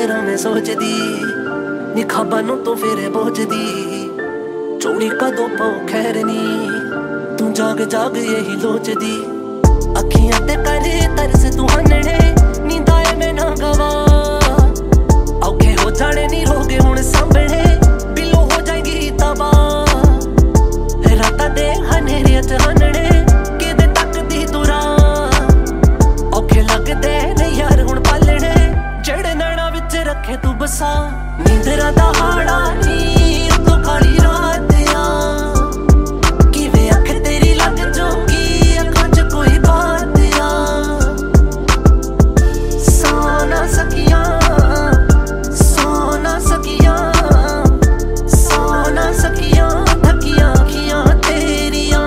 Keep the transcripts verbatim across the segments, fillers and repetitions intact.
तेरा मैं सोचदी नी खाबा नू तो फेरे बोझदी चोरी कदों पाऊं खैर नी तू जाग जाग यही लोचदी अखियां ते करे तरस तू हनने नींदा ए मैं ना गवा औखे हो जाने नी रोगे हुण संभले बिलो हो जाएगी तबाह रातां दे हनेरे च हनने किदे तक दी तुरा औखे लगदे ने यार हुण पालने जेड़े नैना विच रखे तू बसा नींदरां दा हाड़ा नी तू काली रात आ किवें अख तेरी लग जाऊगी अखां च कोई बात आ सो ना सकिया सो ना सकिया सो ना सकिया थकिया अखियां तेरियां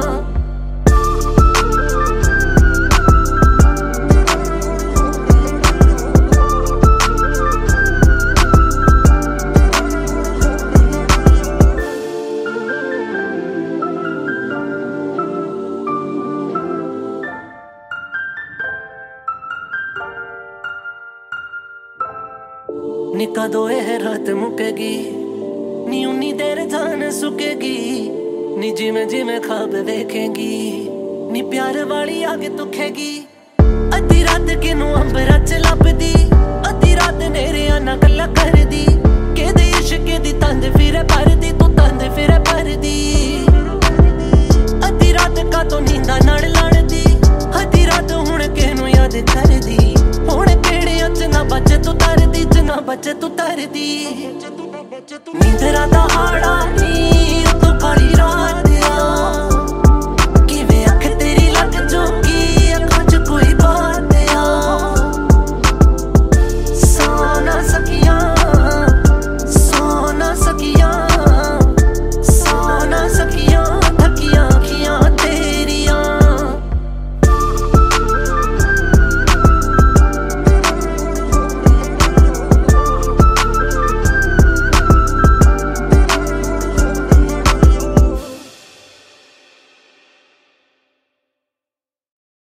नी कदों यह रात मुकेगी नी उन्नी देर जान सुकेगी नी जिमें जिमें ख्वाब देखेगी नी प्यार वाली आगे दुखेगी अद्धी रात किनू अंबरा च लभदी अद्धी रात नेरे आना गल्ला करदी केदे इश्क दी तंद फिरे भरदी तू तंद फिरे भरदी अद्धी रात का तो नींदा नाल लड़दी अद्धी रात हुण किनू याद करदी हुण केड़े अच ना बचे तू तरदी च ना बचे तू तरदी नींदरां दा हाड़ा नी